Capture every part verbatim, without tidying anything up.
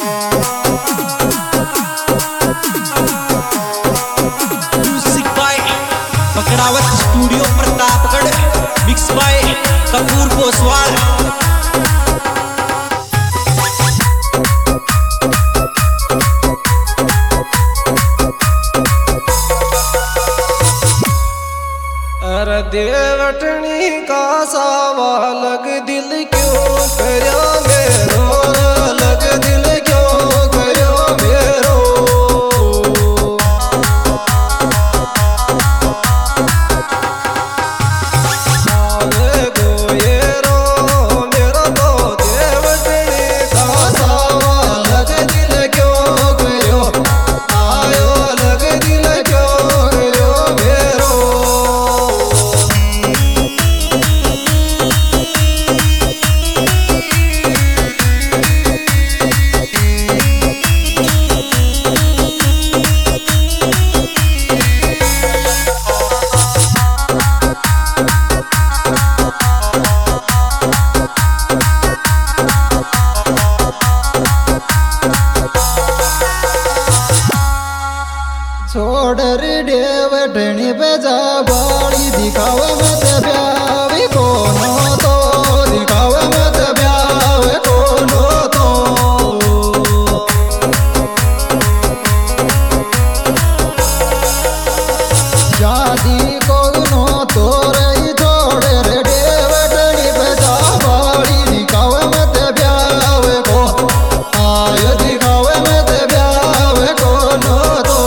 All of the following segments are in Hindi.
म्यूजिक बाय पकड़ावत studio Pratapgarh, mix by Kapoor Koswal. अरे देवटनी का सावा लग दिल क्यों करया मेरो, लग दिल क्यों करया मेरो। आवे गो ये रो मेरा तो देवटनी का सावा लग दिल क्यों करयो, आयो लग दिल क्यों करयो मेरो। छोड़ रे देवटनी पे जा बाड़ी, दिखावे मत ब्यावे कोनो तो, दिखावे मत ब्यावे कोनो तो। शादी कोनो तो रही छोड़ रे देवटनी पे जा बाड़ी, दिखावे मत ब्यावे को, आयो दिखावे मत ब्यावे कोनो तो।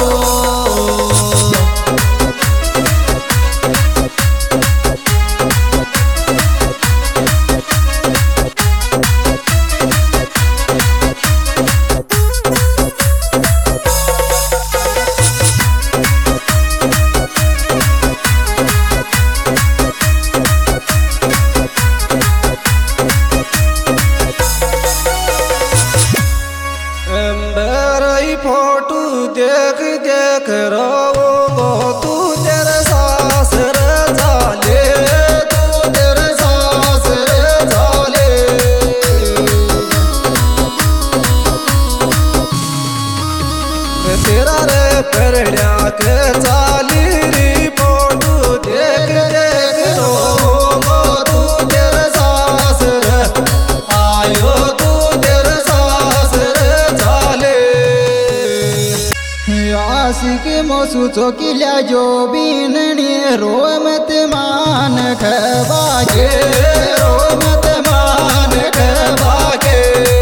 मेरी फोटो देख देख रोऊंगो, तू तेरे सास रे झाले, तू तेरे सास रे झाले। तेरा रे परड्या के चाली री फोटो देख देख रोऊंगो, तू तेरे सास रे आयो, तू तेरे सास रे झाले। आशिक मोसू चौकिल्या जो बीननी रो मत मान खबागे, रो मत मान खबागे।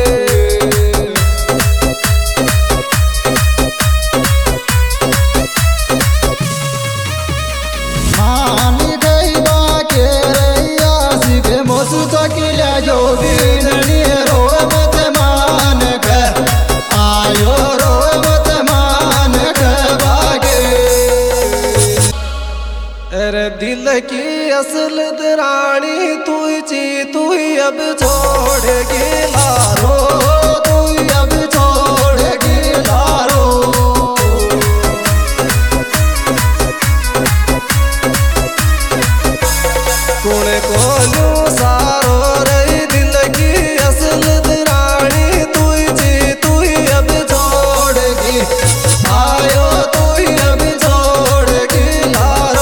मान गई बाके रे आशिक मोसू चौकिल्या जो बीननी रो मत मान ख आयो, रो मत मान खबागे। अरे दिल की असल दरानी तू ची, तू अब छोड़ गिला रो, तू अब छोड़ गिला रो। कौन कोलू सारो रही दिल की असल दरानी तू ची, तू अब छोड़ गी आयो, तू अब छोड़ गिला रो।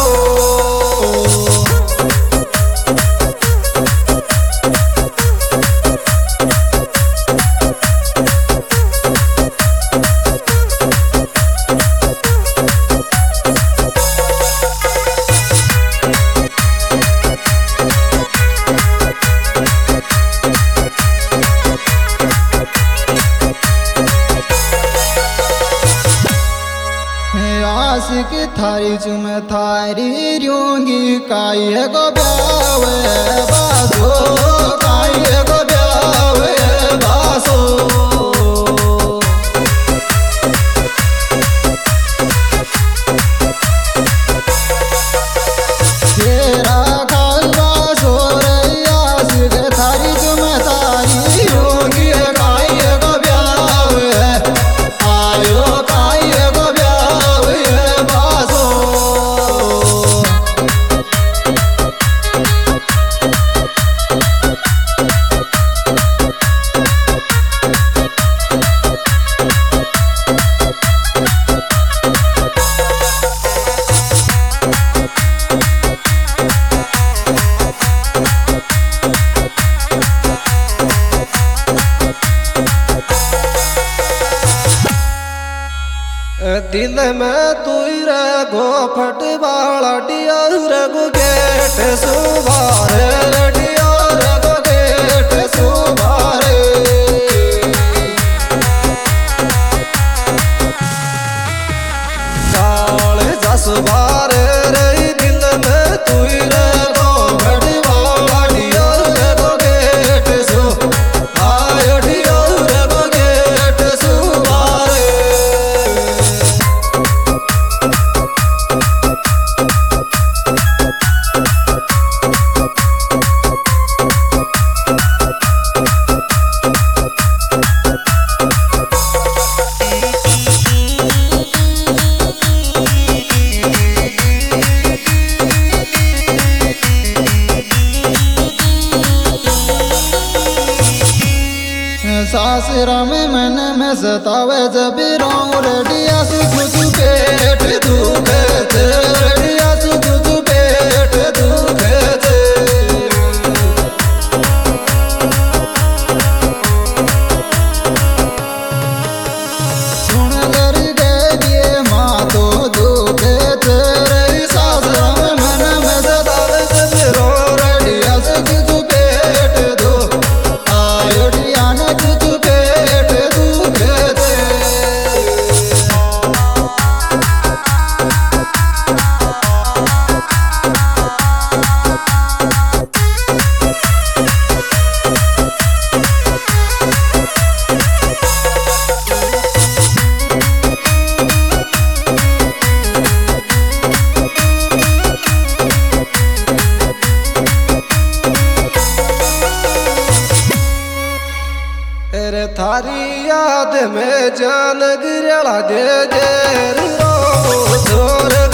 आशिक थारी चुम थारी रूंगी, काई गो ब्यावे बासो, काई गो ब्यावे बासो। तेरा खालवा सो रे आशिक थारी चुम थारी रूंगी, काई गो ब्यावे आयो, काई गो ब्यावे बासो। दिल में तू रगो फट वाला डिया रगो गेट सुबारे डिया रगो गेट सुबारे काल जसबारे रे दिल में तू रगो फट वाला डिया रगो गेट सु आयो डिया रगो गेट सुबारे सासरा में मैंने में सतावे जब राऊ रेडिया से कुछ पेट दुखे थे रेडिया से कुछ पेट दुखे थे सुन कर गए माँ तो दुखे थे रे सासरा में मैंने में सतावे जब राऊ रेडिया से कुछ पेट दो आयो डिया ने कुछ पेट दुखे थे तेरे थारी याद में जान गिरला दे दे रो छोरे